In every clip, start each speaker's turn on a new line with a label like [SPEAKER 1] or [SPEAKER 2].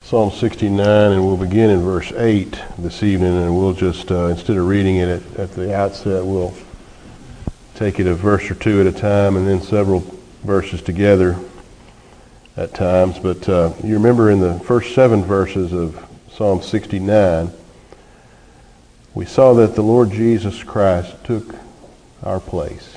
[SPEAKER 1] Psalm 69, and we'll begin in verse 8 this evening, and we'll just, instead of reading it at the outset, we'll take it a verse or two at a time and then several verses together at times. But you remember in the first 7 verses of Psalm 69, we saw that the Lord Jesus Christ took our place.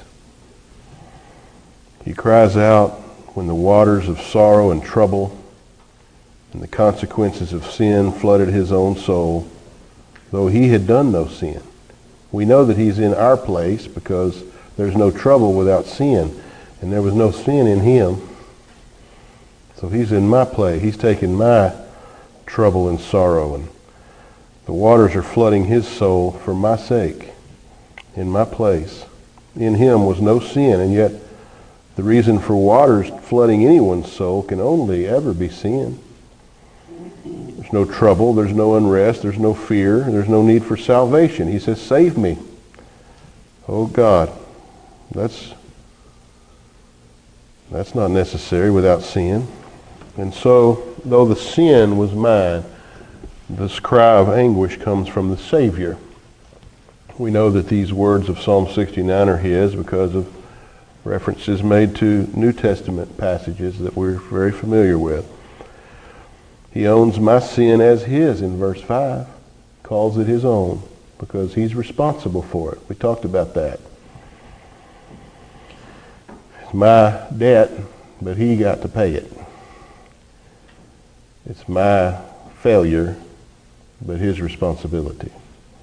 [SPEAKER 1] He cries out when the waters of sorrow and trouble and the consequences of sin flooded his own soul, though he had done no sin. We know that he's in our place because there's no trouble without sin, and there was no sin in him. So he's in my place. He's taken my trouble and sorrow, and the waters are flooding his soul for my sake, in my place. In him was no sin, and yet the reason for waters flooding anyone's soul can only ever be sin. There's no trouble, there's no unrest, there's no fear, there's no need for salvation. He says, save me. Oh God, that's not necessary without sin. And so, though the sin was mine, this cry of anguish comes from the Savior. We know that these words of Psalm 69 are his because of references made to New Testament passages that we're very familiar with. He owns my sin as his in verse 5, calls it his own because he's responsible for it. We talked about that. It's my debt, but he got to pay it. It's my failure, but his responsibility.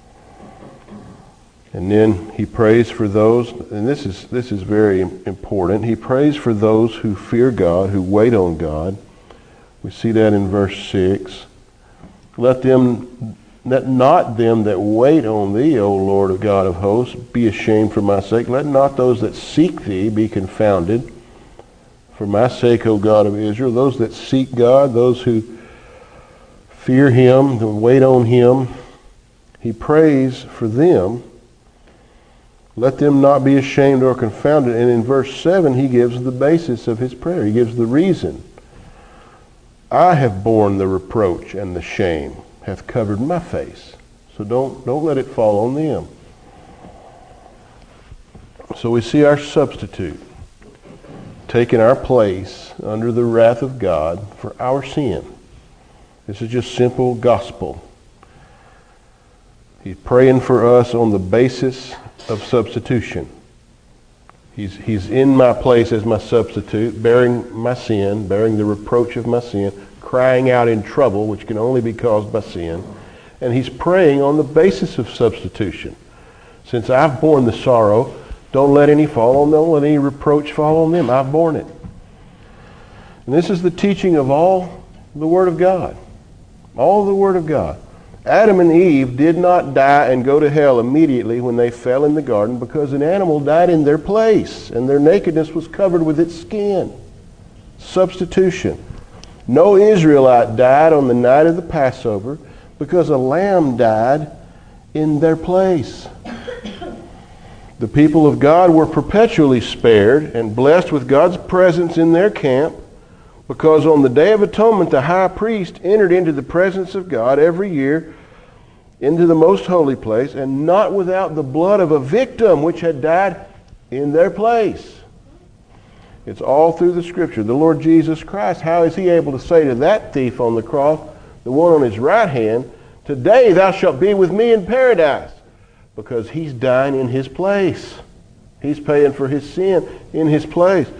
[SPEAKER 1] And then he prays for those, and this is very important. He prays for those who fear God, who wait on God. We see that in verse 6. Let not them that wait on thee, O Lord of God of hosts, be ashamed for my sake. Let not those that seek thee be confounded. For my sake, O God of Israel, those that seek God, those who fear him, that wait on him, he prays for them. Let them not be ashamed or confounded. And in verse 7, he gives the basis of his prayer. He gives the reason. I have borne the reproach and the shame, hath covered my face. So don't let it fall on them. So we see our substitute taking our place under the wrath of God for our sin. This is just simple gospel. He's praying for us on the basis of substitution. He's in my place as my substitute, bearing my sin, bearing the reproach of my sin, crying out in trouble, which can only be caused by sin. And he's praying on the basis of substitution. Since I've borne the sorrow, don't let any fall on them, don't let any reproach fall on them. I've borne it. And this is the teaching of all the Word of God. All the Word of God. Adam and Eve did not die and go to hell immediately when they fell in the garden because an animal died in their place and their nakedness was covered with its skin. Substitution. No Israelite died on the night of the Passover because a lamb died in their place. The people of God were perpetually spared and blessed with God's presence in their camp because on the Day of Atonement the high priest entered into the presence of God every year into the most holy place, and not without the blood of a victim which had died in their place. It's all through the Scripture. The Lord Jesus Christ, how is he able to say to that thief on the cross, the one on his right hand, today thou shalt be with me in paradise? Because he's dying in his place. He's paying for his sin in his place.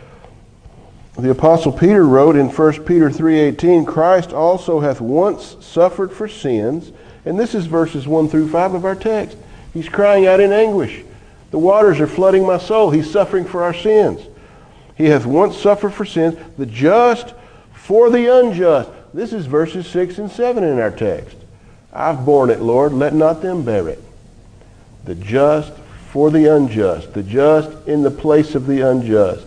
[SPEAKER 1] The Apostle Peter wrote in 1 Peter 3:18, Christ also hath once suffered for sins. And this is verses 1 through 5 of our text. He's crying out in anguish. The waters are flooding my soul. He's suffering for our sins. He hath once suffered for sins, the just for the unjust. This is verses 6 and 7 in our text. I've borne it, Lord. Let not them bear it. The just for the unjust. The just in the place of the unjust.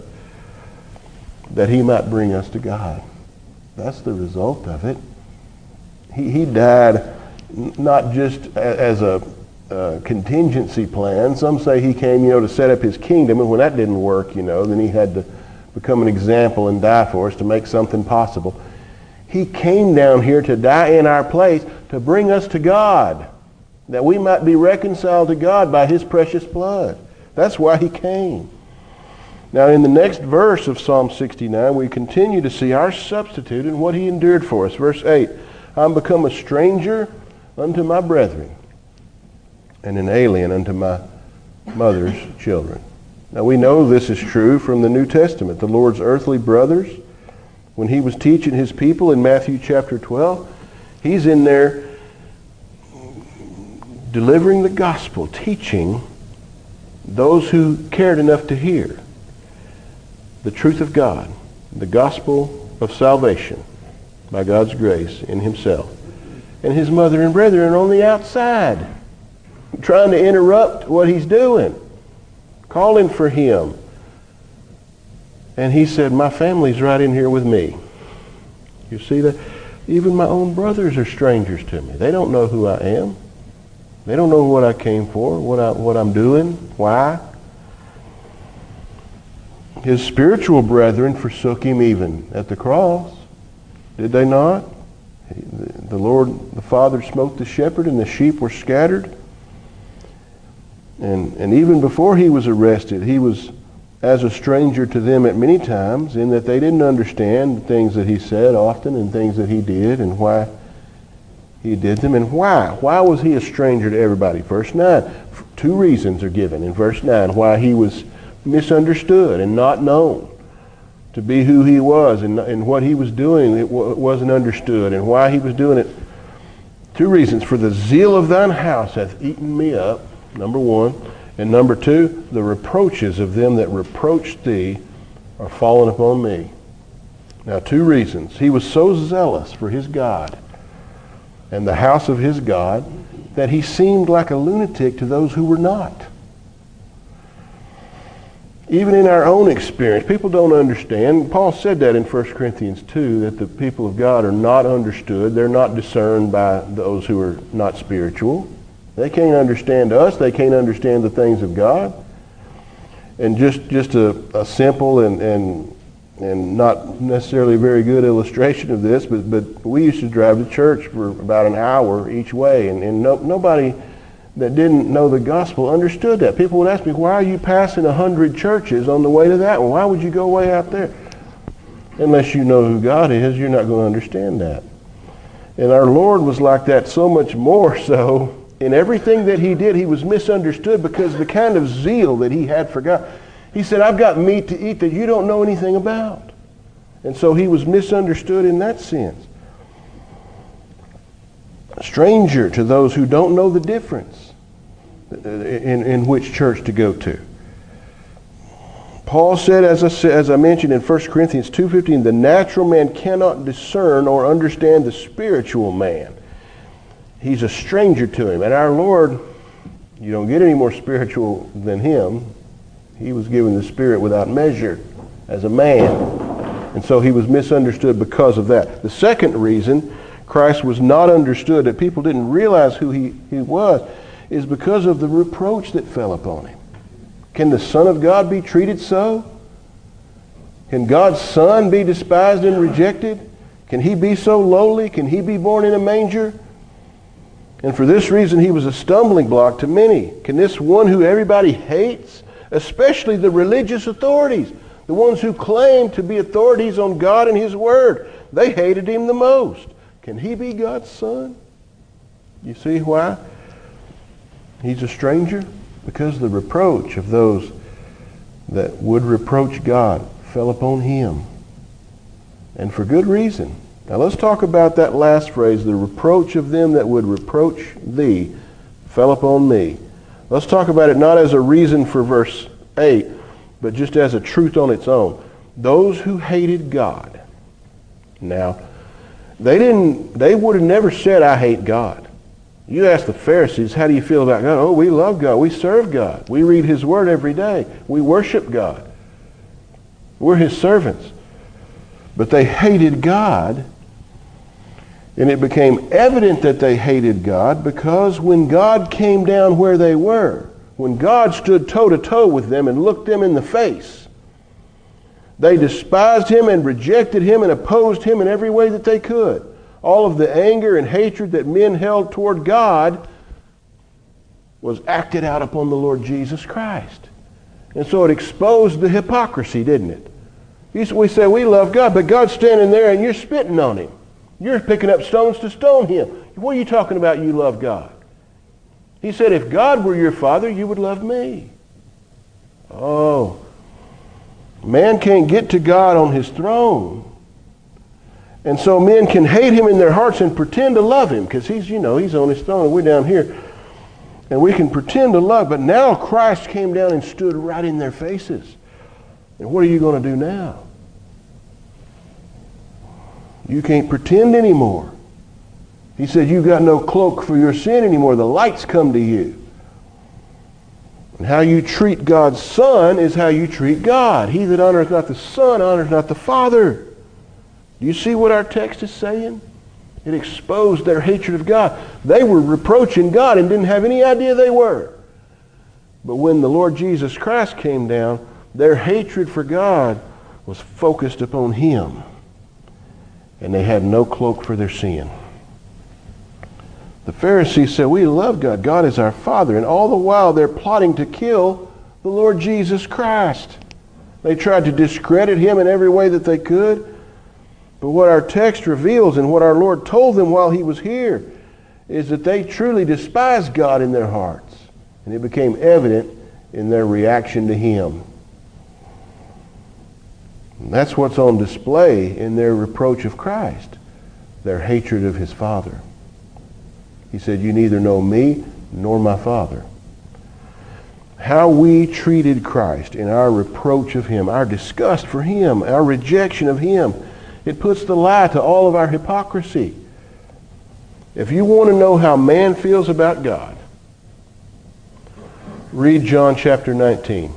[SPEAKER 1] That he might bring us to God. That's the result of it. He died not just as a contingency plan. Some say he came, to set up his kingdom, and when that didn't work, then he had to become an example and die for us to make something possible. He came down here to die in our place to bring us to God, that we might be reconciled to God by his precious blood. That's why he came. Now in the next verse of Psalm 69, we continue to see our substitute and what he endured for us. Verse 8, I'm become a stranger unto my brethren, and an alien unto my mother's children. Now we know this is true from the New Testament. The Lord's earthly brothers, when he was teaching his people in Matthew chapter 12, he's in there delivering the gospel, teaching those who cared enough to hear the truth of God, the gospel of salvation by God's grace in himself. And his mother and brethren are on the outside, trying to interrupt what he's doing, calling for him. And he said, my family's right in here with me. You see that? Even my own brothers are strangers to me. They don't know who I am. They don't know what I came for, what I'm doing, why. His spiritual brethren forsook him even at the cross. Did they not? The Lord, the Father smote the shepherd and the sheep were scattered. And even before he was arrested, he was as a stranger to them at many times, in that they didn't understand the things that he said often and things that he did and why he did them. And why? Why was he a stranger to everybody? Verse 9. Two reasons are given in verse 9 why he was misunderstood and not known to be who he was, and what he was doing it wasn't understood, and why he was doing it. Two reasons. For the zeal of thine house hath eaten me up, number one. And number two, the reproaches of them that reproached thee are fallen upon me. Now, two reasons. He was so zealous for his God and the house of his God that he seemed like a lunatic to those who were not. Even in our own experience, people don't understand. Paul said that in 1 Corinthians 2, that the people of God are not understood. They're not discerned by those who are not spiritual. They can't understand us. They can't understand the things of God. And just a simple and not necessarily very good illustration of this, but we used to drive to church for about an hour each way, and nobody that didn't know the gospel understood that. People would ask me, why are you passing 100 churches on the way to that one? Why would you go way out there? Unless you know who God is, you're not going to understand that. And our Lord was like that, so much more so. In everything that he did, he was misunderstood because the kind of zeal that he had for God. He said, I've got meat to eat that you don't know anything about. And so he was misunderstood in that sense. A stranger to those who don't know the difference in which church to go to. Paul said, as I mentioned in 1 Corinthians 2:15, the natural man cannot discern or understand the spiritual man. He's a stranger to him. And our Lord, you don't get any more spiritual than him. He was given the Spirit without measure as a man. And so he was misunderstood because of that. The second reason Christ was not understood, that people didn't realize who he was, is because of the reproach that fell upon him. Can the Son of God be treated so? Can God's Son be despised and rejected? Can he be so lowly? Can he be born in a manger? And for this reason, he was a stumbling block to many. Can this one who everybody hates, especially the religious authorities, the ones who claim to be authorities on God and his Word, they hated him the most. Can he be God's Son? You see why he's a stranger? Because the reproach of those that would reproach God fell upon him. And for good reason. Now let's talk about that last phrase, the reproach of them that would reproach thee fell upon me. Let's talk about it not as a reason for verse 8, but just as a truth on its own. Those who hated God. Now, they would have never said, I hate God. You ask the Pharisees, how do you feel about God? Oh, we love God. We serve God. We read his word every day. We worship God. We're his servants. But they hated God. And it became evident that they hated God because when God came down where they were, when God stood toe-to-toe with them and looked them in the face, They despised him and rejected him and opposed him in every way that they could. All of the anger and hatred that men held toward God was acted out upon the Lord Jesus Christ. And so it exposed the hypocrisy, didn't it? We say we love God, but God's standing there and you're spitting on him. You're picking up stones to stone him. What are you talking about you love God? He said, if God were your father, you would love me. Oh, man can't get to God on his throne. And so men can hate him in their hearts and pretend to love him because he's on his throne and we're down here. And we can pretend to love, but now Christ came down and stood right in their faces. And what are you going to do now? You can't pretend anymore. He said, you've got no cloak for your sin anymore. The light's come to you. And how you treat God's Son is how you treat God. He that honoreth not the Son honoreth not the Father. Do you see what our text is saying? It exposed their hatred of God. They were reproaching God and didn't have any idea they were. But when the Lord Jesus Christ came down, their hatred for God was focused upon him. And they had no cloak for their sin. The Pharisees said, we love God. God is our Father. And all the while they're plotting to kill the Lord Jesus Christ. They tried to discredit him in every way that they could. But what our text reveals and what our Lord told them while he was here is that they truly despised God in their hearts. And it became evident in their reaction to him. And that's what's on display in their reproach of Christ, their hatred of his Father. He said, you neither know me nor my Father. How we treated Christ in our reproach of him, our disgust for him, our rejection of him, it puts the lie to all of our hypocrisy. If you want to know how man feels about God, read John chapter 19.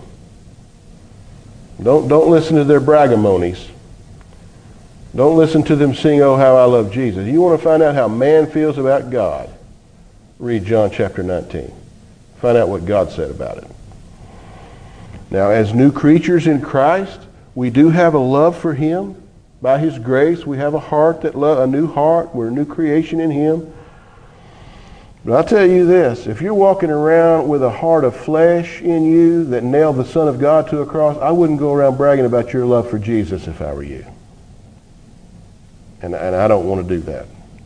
[SPEAKER 1] Don't listen to their bragamonies. Don't listen to them sing, oh, how I love Jesus. You want to find out how man feels about God, read John chapter 19. Find out what God said about it. Now, as new creatures in Christ, we do have a love for him. By his grace, we have a heart that a new heart. We're a new creation in him. But I'll tell you this, if you're walking around with a heart of flesh in you that nailed the Son of God to a cross, I wouldn't go around bragging about your love for Jesus if I were you. And I don't want to do that.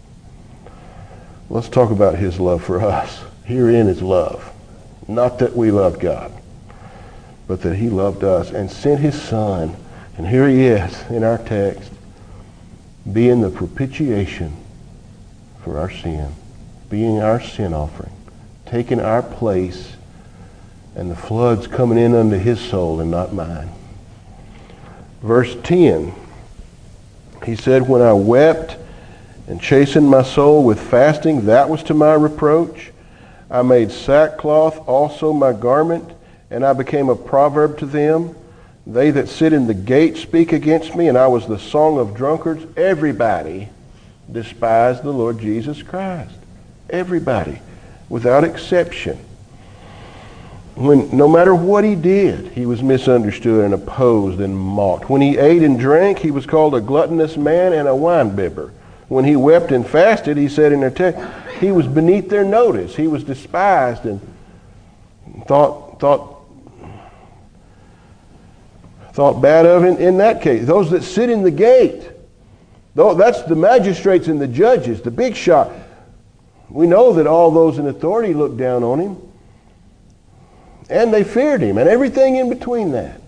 [SPEAKER 1] Let's talk about his love for us. Herein is love. Not that we loved God, but that he loved us and sent his Son. And here he is in our text, being the propitiation for our sin, being our sin offering, taking our place, and the flood's coming in unto his soul and not mine. Verse 10, he said, when I wept and chastened my soul with fasting, that was to my reproach. I made sackcloth also my garment, and I became a proverb to them. They that sit in the gate speak against me, and I was the song of drunkards. Everybody despised the Lord Jesus Christ. Everybody, without exception. No matter what he did, he was misunderstood and opposed and mocked. When he ate and drank, he was called a gluttonous man and a winebibber. When he wept and fasted, he said in their text, he was beneath their notice. He was despised and thought bad of in that case. Those that sit in the gate, that's the magistrates and the judges, the big shot. We know that all those in authority looked down on him. And they feared him, and everything in between that.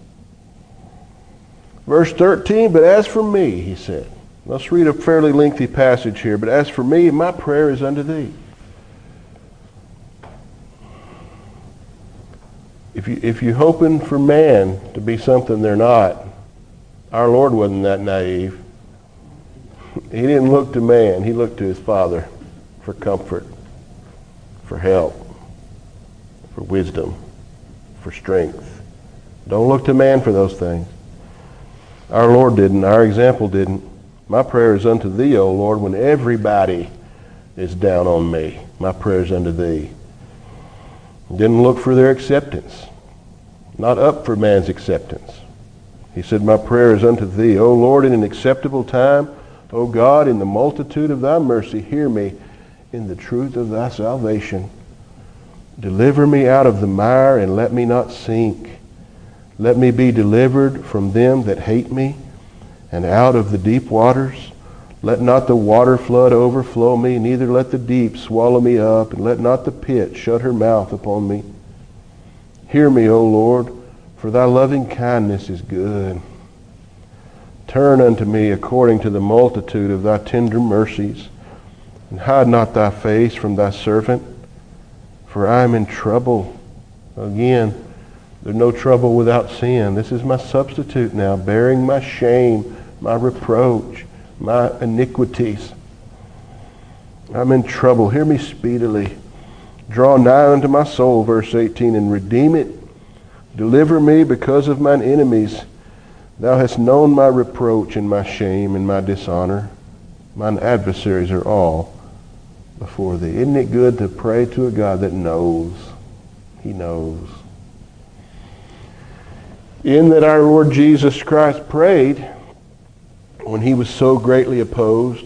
[SPEAKER 1] Verse 13, but as for me, he said. Let's read a fairly lengthy passage here. But as for me, my prayer is unto thee. If you're hoping for man to be something they're not, our Lord wasn't that naive. He didn't look to man. He looked to his Father for comfort, for help, for wisdom, for strength. Don't look to man for those things. Our Lord didn't. Our example didn't. My prayer is unto thee, O Lord, when everybody is down on me. My prayer is unto thee. Didn't look for their acceptance. Not up for man's acceptance. He said, my prayer is unto thee, O Lord, in an acceptable time. O God, in the multitude of thy mercy, hear me in the truth of thy salvation. Deliver me out of the mire, and let me not sink. Let me be delivered from them that hate me, and out of the deep waters. Let not the water flood overflow me, neither let the deep swallow me up, and let not the pit shut her mouth upon me. Hear me, O Lord, for thy loving kindness is good. Turn unto me according to the multitude of thy tender mercies, and hide not thy face from thy servant, for I am in trouble. Again, there's no trouble without sin. This is my substitute now, bearing my shame, my reproach, my iniquities. I'm in trouble. Hear me speedily. Draw nigh unto my soul, verse 18, and redeem it. Deliver me because of mine enemies. Thou hast known my reproach and my shame and my dishonor. Mine adversaries are all before thee. Isn't it good to pray to a God that knows? He knows. In that our Lord Jesus Christ prayed when he was so greatly opposed.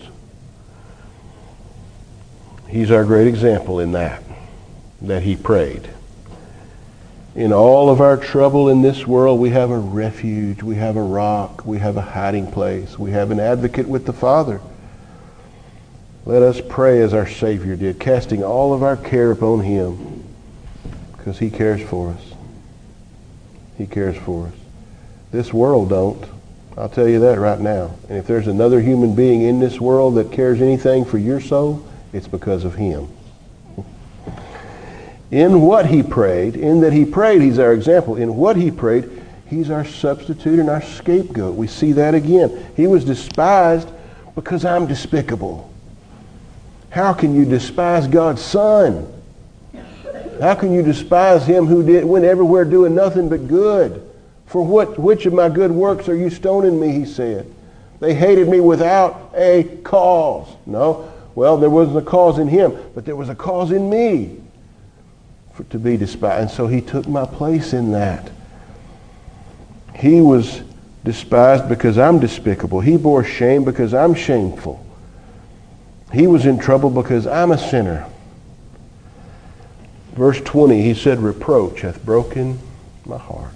[SPEAKER 1] He's our great example in that he prayed. In all of our trouble in this world, we have a refuge, we have a rock, we have a hiding place, we have an advocate with the Father. Let us pray as our Savior did, casting all of our care upon him, because he cares for us. He cares for us. This world don't. I'll tell you that right now. And if there's another human being in this world that cares anything for your soul, it's because of him. In what he prayed, in that he prayed, he's our example. In what he prayed, he's our substitute and our scapegoat. We see that again. He was despised because I'm despicable. How can you despise God's Son? How can you despise him who went everywhere doing nothing but good? For which of my good works are you stoning me, he said. They hated me without a cause. No, well, there wasn't a cause in him, but there was a cause in me to be despised. And so he took my place in that. He was despised because I'm despicable. He bore shame because I'm shameful. He was in trouble because I'm a sinner. Verse 20, he said, reproach hath broken my heart.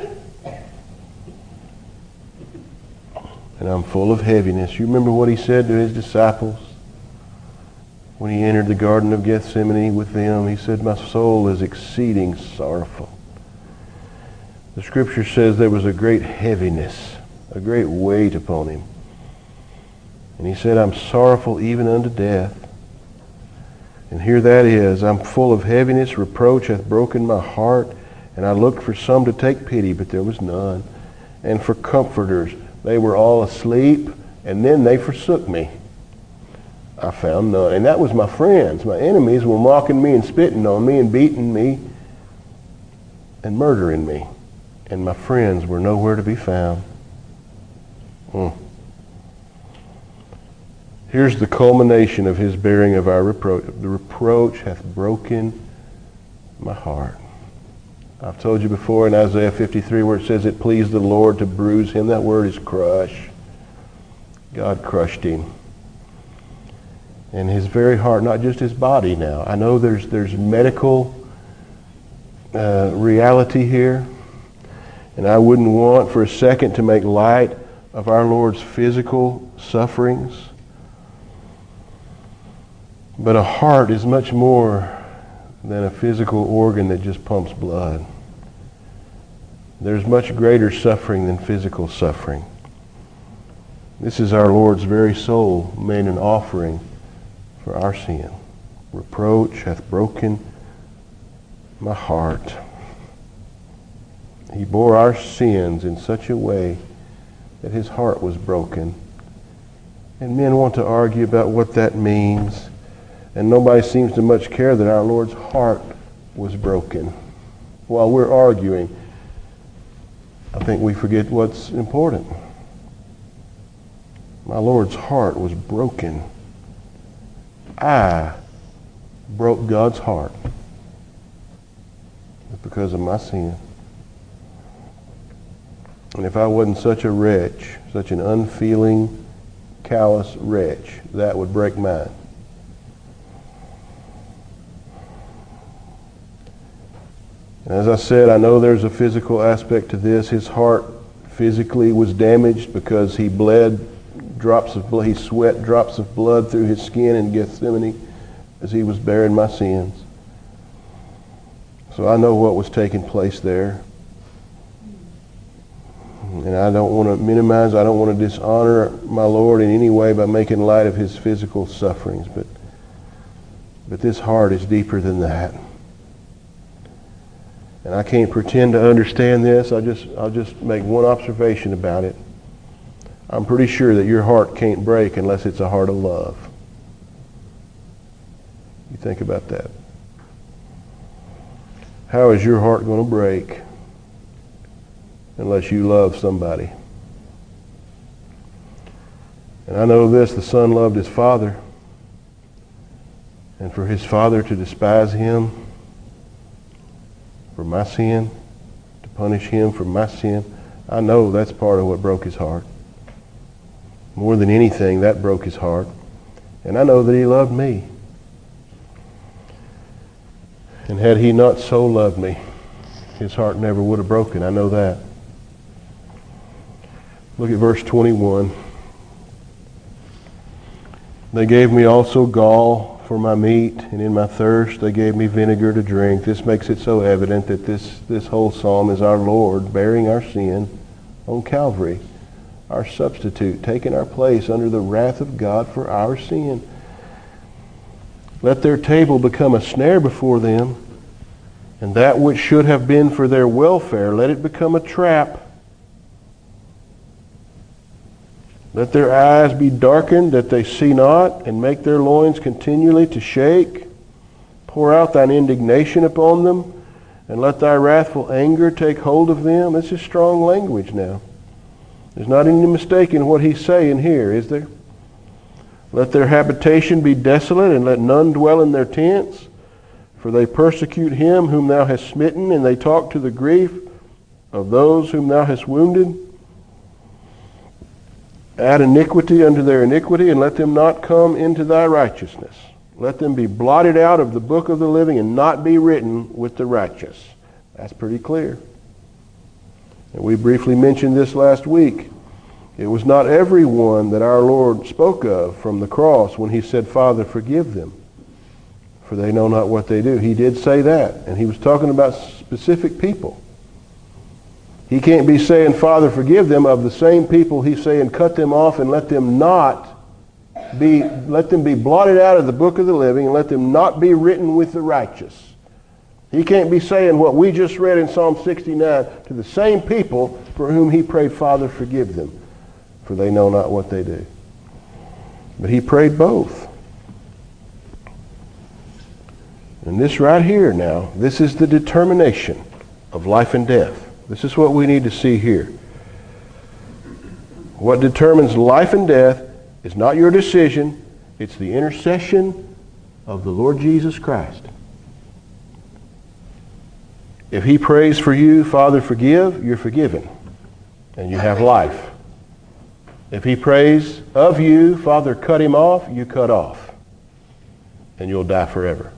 [SPEAKER 1] And I'm full of heaviness. You remember what he said to his disciples when he entered the Garden of Gethsemane with them? He said, my soul is exceeding sorrowful. The scripture says there was a great heaviness, a great weight upon him. And he said, I'm sorrowful even unto death. And here that is, I'm full of heaviness, reproach hath broken my heart, and I looked for some to take pity, but there was none. And for comforters, they were all asleep, and then they forsook me. I found none. And that was my friends. My enemies were mocking me and spitting on me and beating me and murdering me. And my friends were nowhere to be found. Here's the culmination of his bearing of our reproach. The reproach hath broken my heart. I've told you before in Isaiah 53 where it says it pleased the Lord to bruise him. That word is crush. God crushed him. And his very heart, not just his body now. I know there's medical reality here. And I wouldn't want for a second to make light of our Lord's physical sufferings. But a heart is much more than a physical organ that just pumps blood. There's much greater suffering than physical suffering. This is our Lord's very soul made an offering for our sin. Reproach hath broken my heart. He bore our sins in such a way that his heart was broken. And men want to argue about what that means. And nobody seems to much care that our Lord's heart was broken. While we're arguing, I think we forget what's important. My Lord's heart was broken. I broke God's heart. It's because of my sin. And if I wasn't such a wretch, such an unfeeling, callous wretch, that would break mine. And as I said, I know there's a physical aspect to this. His heart physically was damaged because he bled drops of blood. He sweat drops of blood through his skin in Gethsemane as he was bearing my sins. So I know what was taking place there. And I don't want to minimize, I don't want to dishonor my Lord in any way by making light of his physical sufferings. But this heart is deeper than that. And I can't pretend to understand this. I'll just make one observation about it. I'm pretty sure that your heart can't break unless it's a heart of love. You think about that. How is your heart going to break unless you love somebody? And I know this, the son loved his father. And for his father to despise him for my sin, to punish him for my sin, I know that's part of what broke his heart. More than anything, that broke his heart. And I know that he loved me. And had he not so loved me, his heart never would have broken. I know that. Look at verse 21. They gave me also gall for my meat, and in my thirst they gave me vinegar to drink. This makes it so evident that this whole psalm is our Lord bearing our sin on Calvary, our substitute, taking our place under the wrath of God for our sin. Let their table become a snare before them, and that which should have been for their welfare, let it become a trap. Let their eyes be darkened that they see not, and make their loins continually to shake. Pour out thine indignation upon them, and let thy wrathful anger take hold of them. This is strong language now. There's not any mistake in what he's saying here, is there? Let their habitation be desolate, and let none dwell in their tents. For they persecute him whom thou hast smitten, and they talk to the grief of those whom thou hast wounded. Add iniquity unto their iniquity, and let them not come into thy righteousness. Let them be blotted out of the book of the living, and not be written with the righteous. That's pretty clear. And we briefly mentioned this last week. It was not everyone that our Lord spoke of from the cross when he said, Father, forgive them, for they know not what they do. He did say that, and he was talking about specific people. He can't be saying, Father, forgive them, of the same people he's saying, cut them off and let them be blotted out of the book of the living, and let them not be written with the righteous. He can't be saying what we just read in Psalm 69 to the same people for whom he prayed, Father, forgive them, for they know not what they do. But he prayed both. And this right here now, this is the determination of life and death. This is what we need to see here. What determines life and death is not your decision, it's the intercession of the Lord Jesus Christ. If he prays for you, Father, forgive, you're forgiven, and you have life. If he prays of you, Father, cut him off, you cut off, and you'll die forever.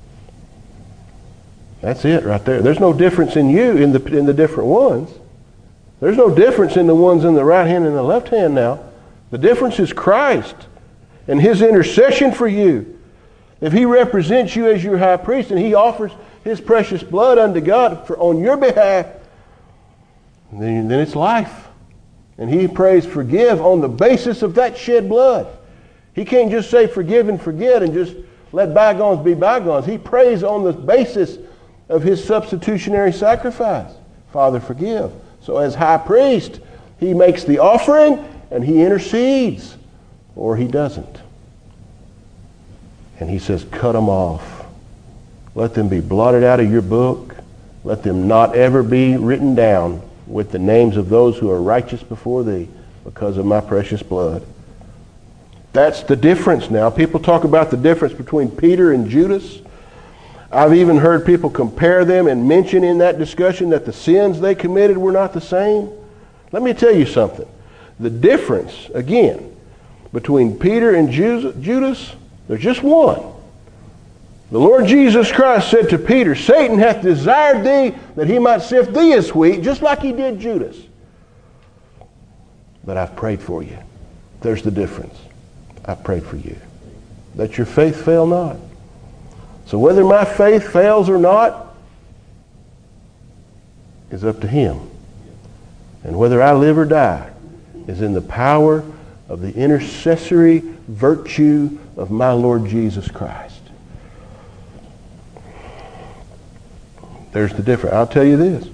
[SPEAKER 1] That's it right there. There's no difference in you in the different ones. There's no difference in the ones in the right hand and the left hand now. The difference is Christ and his intercession for you. If he represents you as your high priest and he offers his precious blood unto God on your behalf, then it's life. And he prays forgive on the basis of that shed blood. He can't just say forgive and forget and just let bygones be bygones. He prays on the basis of his substitutionary sacrifice. Father, forgive. So as high priest, he makes the offering and he intercedes, or he doesn't. And he says, cut them off. Let them be blotted out of your book. Let them not ever be written down with the names of those who are righteous before thee because of my precious blood. That's the difference now. People talk about the difference between Peter and Judas. I've even heard people compare them and mention in that discussion that the sins they committed were not the same. Let me tell you something. The difference, again, between Peter and Judas, there's just one. The Lord Jesus Christ said to Peter, Satan hath desired thee that he might sift thee as wheat, just like he did Judas. But I've prayed for you. There's the difference. I've prayed for you. That your faith fail not. So whether my faith fails or not is up to him. And whether I live or die is in the power of the intercessory virtue of my Lord Jesus Christ. There's the difference. I'll tell you this.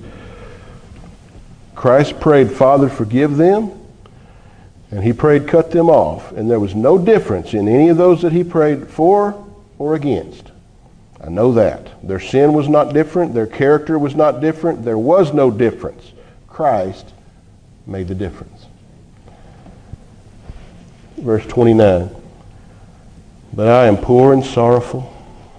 [SPEAKER 1] Christ prayed, Father, forgive them. And he prayed, cut them off. And there was no difference in any of those that he prayed for or against. I know that. Their sin was not different. Their character was not different. There was no difference. Christ made the difference. Verse 29. But I am poor and sorrowful.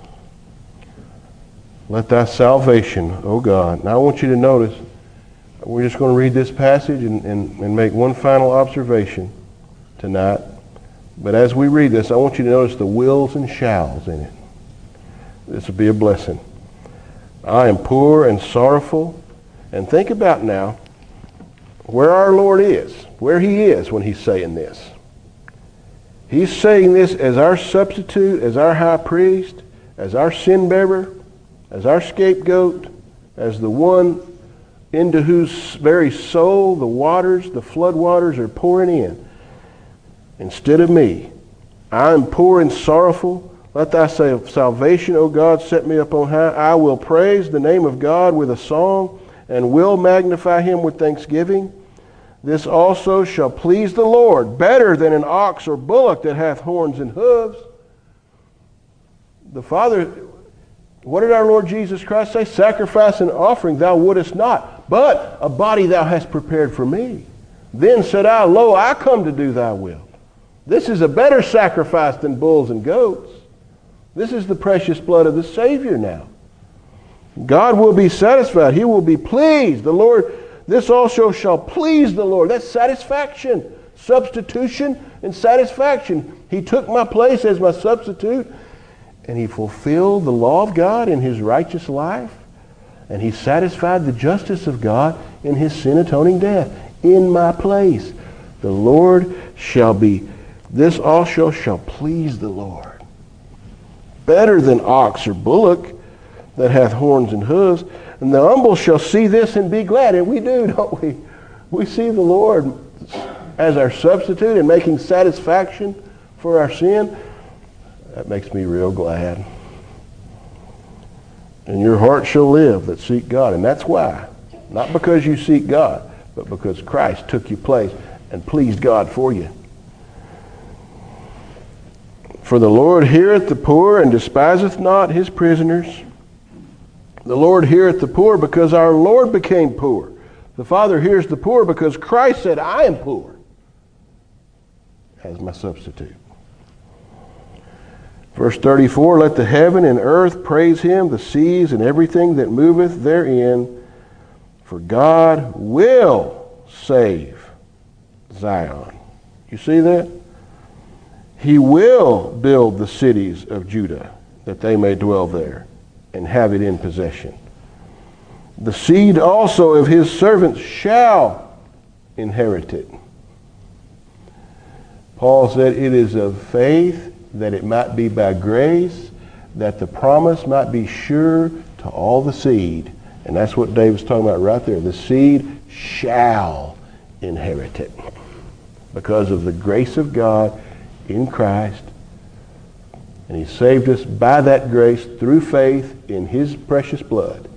[SPEAKER 1] Let thy salvation, O God. Now I want you to notice, we're just going to read this passage and make one final observation tonight. But as we read this, I want you to notice the wills and shalls in it. This will be a blessing. I am poor and sorrowful. And think about now where our Lord is, where he is when he's saying this. He's saying this as our substitute, as our high priest, as our sin bearer, as our scapegoat, as the one into whose very soul the waters, the flood waters are pouring in. Instead of me, I am poor and sorrowful. Let thy salvation, O God, set me up on high. I will praise the name of God with a song, and will magnify him with thanksgiving. This also shall please the Lord, better than an ox or bullock that hath horns and hooves. The Father, what did our Lord Jesus Christ say? Sacrifice and offering thou wouldest not, but a body thou hast prepared for me. Then said I, lo, I come to do thy will. This is a better sacrifice than bulls and goats. This is the precious blood of the Savior now. God will be satisfied. He will be pleased. The Lord, this also shall please the Lord. That's satisfaction. Substitution and satisfaction. He took my place as my substitute, and he fulfilled the law of God in his righteous life, and he satisfied the justice of God in his sin-atoning death in my place. The Lord shall be, this also shall please the Lord. Better than ox or bullock that hath horns and hooves. And the humble shall see this and be glad. And we do, don't we? We see the Lord as our substitute and making satisfaction for our sin. That makes me real glad. And your heart shall live that seek God. And that's why. Not because you seek God, but because Christ took your place and pleased God for you. For the Lord heareth the poor and despiseth not his prisoners. The Lord heareth the poor because our Lord became poor. The Father hears the poor because Christ said, I am poor, as my substitute. Verse 34, let the heaven and earth praise him, the seas and everything that moveth therein. For God will save Zion. You see that? He will build the cities of Judah, that they may dwell there and have it in possession. The seed also of his servants shall inherit it. Paul said, it is of faith that it might be by grace, that the promise might be sure to all the seed. And that's what David's talking about right there. The seed shall inherit it because of the grace of God in Christ, and he saved us by that grace through faith in his precious blood.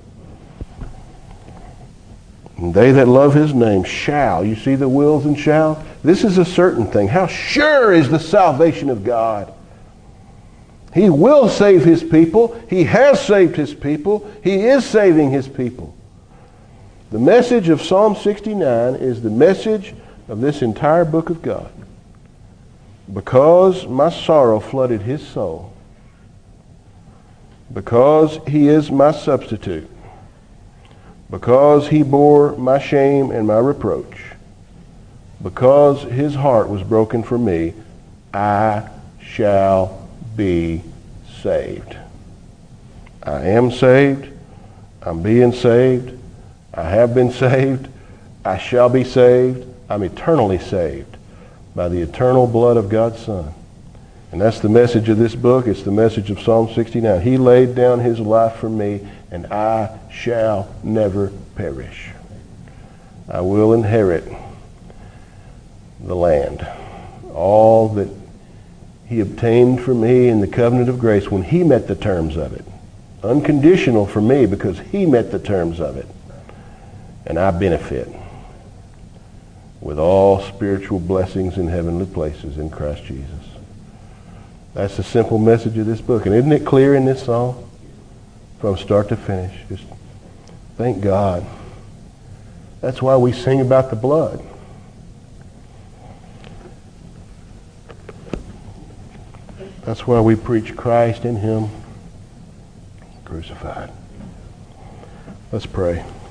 [SPEAKER 1] And they that love his name shall. You see the wills and shall? This is a certain thing. How sure is the salvation of God? He will save his people. He has saved his people. He is saving his people. The message of Psalm 69 is the message of this entire book of God. Because my sorrow flooded his soul, because he is my substitute, because he bore my shame and my reproach, because his heart was broken for me, I shall be saved. I am saved. I'm being saved. I have been saved. I shall be saved. I'm eternally saved by the eternal blood of God's Son. And that's the message of this book. It's the message of Psalm 69. He laid down his life for me, and I shall never perish. I will inherit the land. All that he obtained for me in the covenant of grace when he met the terms of it. Unconditional for me because he met the terms of it. And I benefit with all spiritual blessings in heavenly places in Christ Jesus. That's the simple message of this book. And isn't it clear in this song? From start to finish. Just thank God. That's why we sing about the blood. That's why we preach Christ in him crucified. Let's pray.